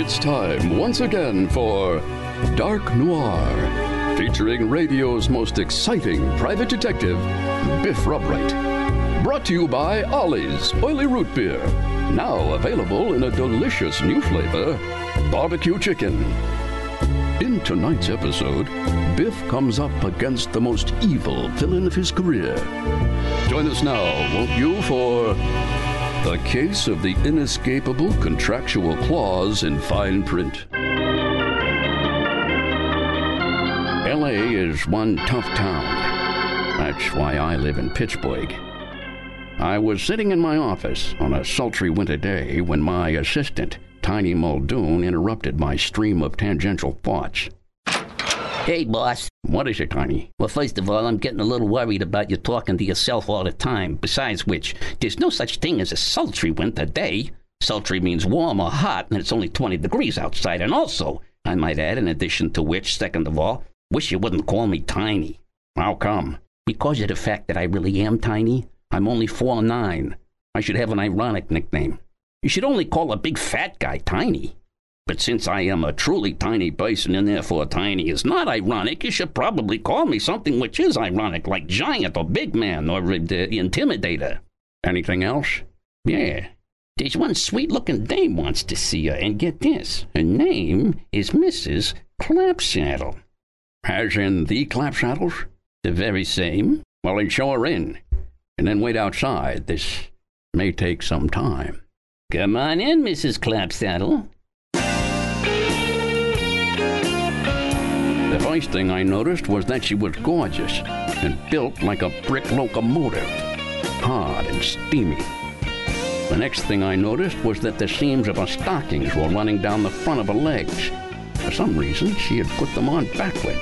It's time once again for Dark Noir, featuring radio's most exciting private detective, Biff Rubright. Brought to you by Ollie's Oily Root Beer, now available in a delicious new flavor, barbecue chicken. In tonight's episode, Biff comes up against the most evil villain of his career. Join us now, won't you, for The Case of the Inescapable Contractual Clause in Fine Print. L.A. is one tough town. That's why I live in Pittsburgh. I was sitting in my office on a sultry winter day when my assistant, Tiny Muldoon, interrupted my stream of tangential thoughts. Hey, boss. What is it, Tiny? Well, first of all, I'm getting a little worried about you talking to yourself all the time. Besides which, there's no such thing as a sultry winter day. Sultry means warm or hot, and it's only 20 degrees outside. And also, I might add, in addition to which, second of all, wish you wouldn't call me Tiny. How come? Because of the fact that I really am tiny. I'm only 4'9". I should have an ironic nickname. You should only call a big fat guy Tiny. But since I am a truly tiny person and therefore tiny is not ironic, you should probably call me something which is ironic, like giant or big man or intimidator. Anything else? Yeah. There's one sweet-looking dame wants to see her, and get this. Her name is Mrs. Clapsaddle. As in the Clapsaddles? The very same. Well, then show her in. And then wait outside. This may take some time. Come on in, Mrs. Clapsaddle. The first thing I noticed was that she was gorgeous and built like a brick locomotive, hard and steamy. The next thing I noticed was that the seams of her stockings were running down the front of her legs. For some reason, she had put them on backwards.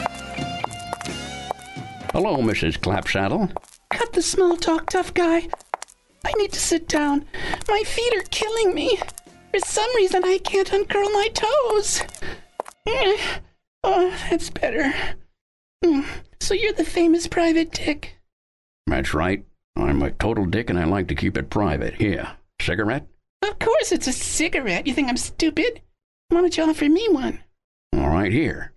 Hello, Mrs. Clapsaddle. Cut the small talk, tough guy. I need to sit down. My feet are killing me. For some reason, I can't uncurl my toes. Oh, that's better. So you're the famous private dick. That's right. I'm a total dick and I like to keep it private. Here, cigarette? Of course it's a cigarette. You think I'm stupid? Why don't you offer me one? All right, here.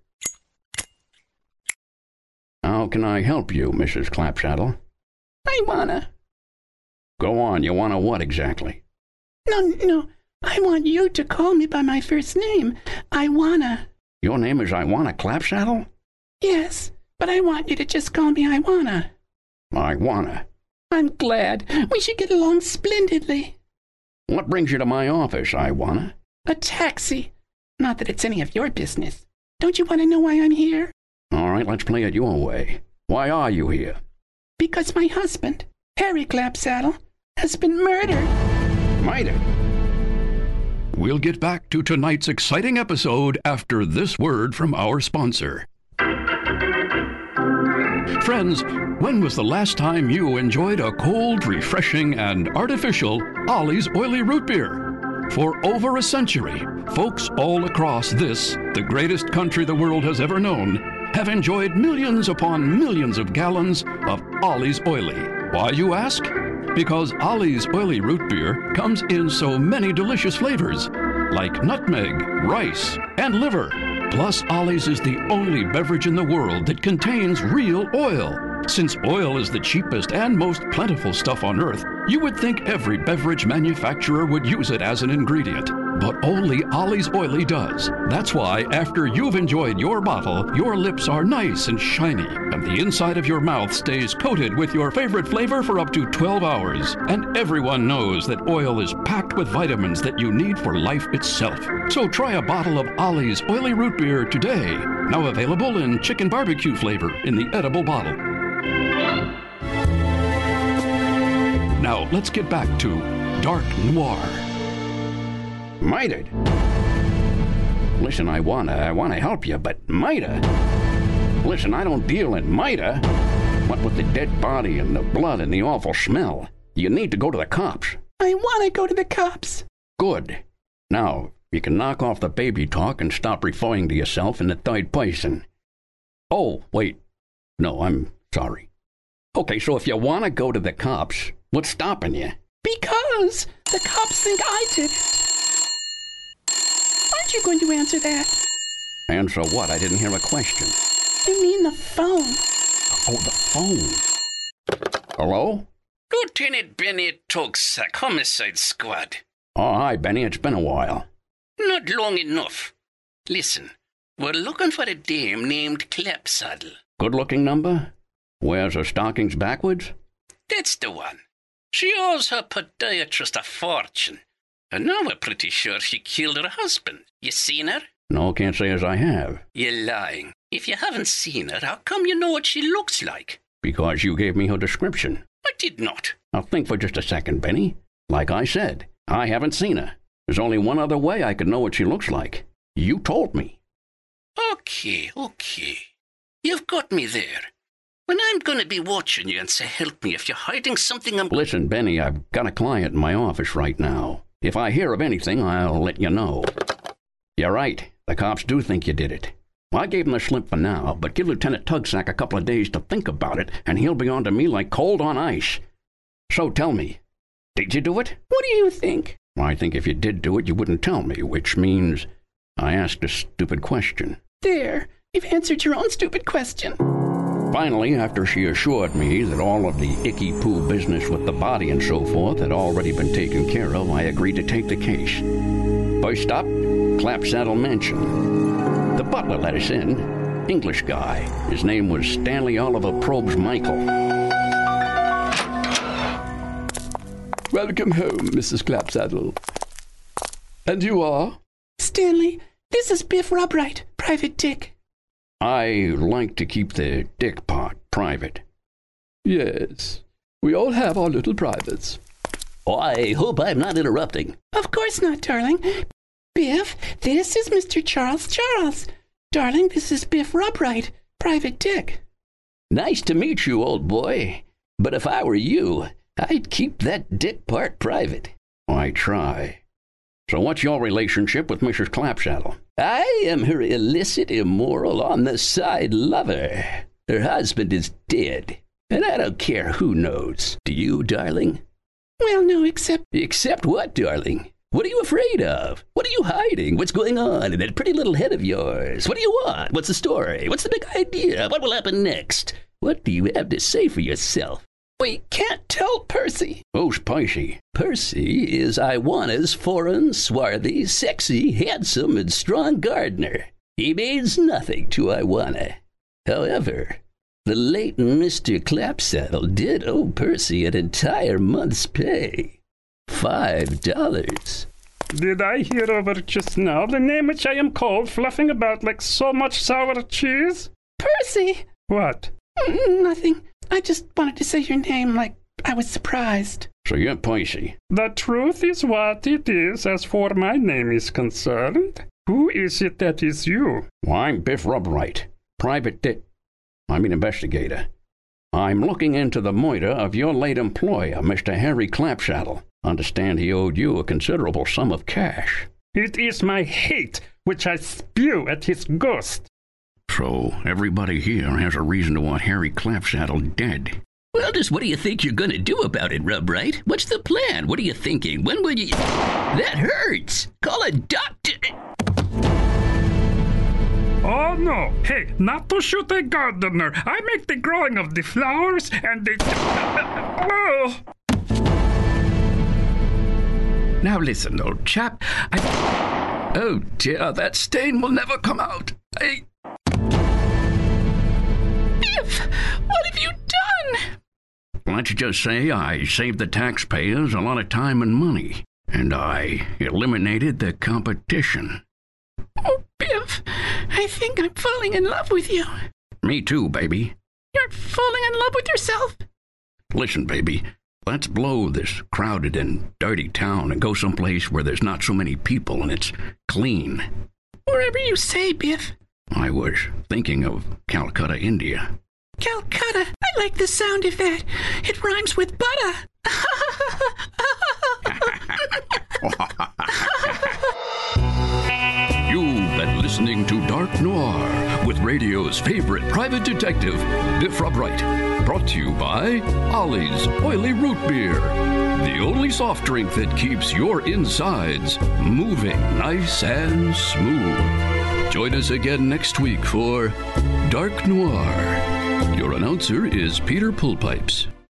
How can I help you, Mrs. Clapsaddle? I wanna. Go on, you wanna what exactly? No. I want you to call me by my first name. I wanna. Your name is Iwana Clapsaddle? Yes, but I want you to just call me Iwana. Iwana. I'm glad. We should get along splendidly. What brings you to my office, Iwana? A taxi. Not that it's any of your business. Don't you want to know why I'm here? All right, let's play it your way. Why are you here? Because my husband, Harry Clapsaddle, has been murdered. Murdered? We'll get back to tonight's exciting episode after this word from our sponsor. Friends, when was the last time you enjoyed a cold, refreshing, and artificial Ollie's Oily Root Beer? For over a century, folks all across this, the greatest country the world has ever known, have enjoyed millions upon millions of gallons of Ollie's Oily. Why, you ask? Because Ollie's Oily Root Beer comes in so many delicious flavors, like nutmeg, rice, and liver. Plus, Ollie's is the only beverage in the world that contains real oil. Since oil is the cheapest and most plentiful stuff on earth, you would think every beverage manufacturer would use it as an ingredient. But only Ollie's Oily does. That's why, after you've enjoyed your bottle, your lips are nice and shiny, and the inside of your mouth stays coated with your favorite flavor for up to 12 hours. And everyone knows that oil is packed with vitamins that you need for life itself. So try a bottle of Ollie's Oily Root Beer today. Now available in chicken barbecue flavor in the edible bottle. Now, let's get back to Dark Noir. Murdered? Listen, I wanna help you, but murder? Listen, I don't deal in murder. What with the dead body and the blood and the awful smell, you need to go to the cops. I want to go to the cops. Good. Now, you can knock off the baby talk and stop referring to yourself in the third person. Oh, wait. No, I'm sorry. Okay, so if you want to go to the cops, what's stopping you? Because the cops think I did it. course you're going to answer that. Answer what? I didn't hear a question. I mean the phone. Oh, the phone. Hello? Lieutenant Benny Tugsack, Homicide Squad. Oh, hi, Benny. It's been a while. Not long enough. Listen, we're looking for a dame named Clapsaddle. Good-looking number? Wears her stockings backwards? That's the one. She owes her podiatrist a fortune. And now we're pretty sure she killed her husband. You seen her? No, can't say as I have. You're lying. If you haven't seen her, how come you know what she looks like? Because you gave me her description. I did not. Now think for just a second, Benny. Like I said, I haven't seen her. There's only one other way I could know what she looks like. You told me. Okay. You've got me there. When I'm going to be watching you and say, help me, if you're hiding something, Listen, Benny, I've got a client in my office right now. If I hear of anything, I'll let you know. You're right. The cops do think you did it. I gave him the slip for now, but give Lieutenant Tugsack a couple of days to think about it, and he'll be on to me like cold on ice. So tell me, did you do it? What do you think? I think if you did do it, you wouldn't tell me, which means I asked a stupid question. There, you've answered your own stupid question. Finally, after she assured me that all of the icky poo business with the body and so forth had already been taken care of, I agreed to take the case. First stop, Clapsaddle Mansion. The butler let us in. English guy. His name was Stanley Oliver Probst Michael. Welcome home, Mrs. Clapsaddle. And you are? Stanley, this is Biff Rubright, Private Dick. I like to keep the dick part private. Yes, we all have our little privates. I hope I'm not interrupting. Of course not, darling. Biff, this is Mr. Charles Charles. Darling, this is Biff Rubright, Private Dick. Nice to meet you, old boy. But if I were you, I'd keep that dick part private. I try. So what's your relationship with Mrs. Clapsaddle? I am her illicit, immoral, on-the-side lover. Her husband is dead, and I don't care who knows. Do you, darling? Well, no, except... Except what, darling? What are you afraid of? What are you hiding? What's going on in that pretty little head of yours? What do you want? What's the story? What's the big idea? What will happen next? What do you have to say for yourself? We can't tell Percy. Who's Percy? Percy is Iwana's foreign, swarthy, sexy, handsome, and strong gardener. He means nothing to Iwana. However, the late Mr. Clapsaddle did owe Percy an entire month's pay. $5. Did I hear over just now the name which I am called, fluffing about like so much sour cheese? Percy! What? Nothing. I just wanted to say your name like I was surprised. So you're Percy. The truth is what it is as for my name is concerned. Who is it that is you? Well, I'm Biff Rubright, investigator. I'm looking into the murder of your late employer, Mr. Harry Clapsaddle. Understand he owed you a considerable sum of cash. It is my hate which I spew at his ghost. So everybody here has a reason to want Harry Clapsaddle dead. Well, just what do you think you're going to do about it, Rubright? What's the plan? What are you thinking? When will you... That hurts! Call a doctor! Oh, no. Hey, not to shoot a gardener. I make the growing of the flowers and the... Oh! Now listen, old chap. Oh dear, that stain will never come out. Biff! What have you done? Let's just say I saved the taxpayers a lot of time and money, and I eliminated the competition. Oh, Biff, I think I'm falling in love with you. Me too, baby. You're falling in love with yourself? Listen, baby, let's blow this crowded and dirty town and go someplace where there's not so many people and it's clean. Wherever you say, Biff. I was thinking of Calcutta, India. Calcutta. I like the sound of that. It rhymes with butter. You've been listening to Dark Noir with radio's favorite private detective, Biff Rubright. Brought to you by Ollie's Oily Root Beer, the only soft drink that keeps your insides moving nice and smooth. Join us again next week for Dark Noir. Your announcer is Peter Pulpipes.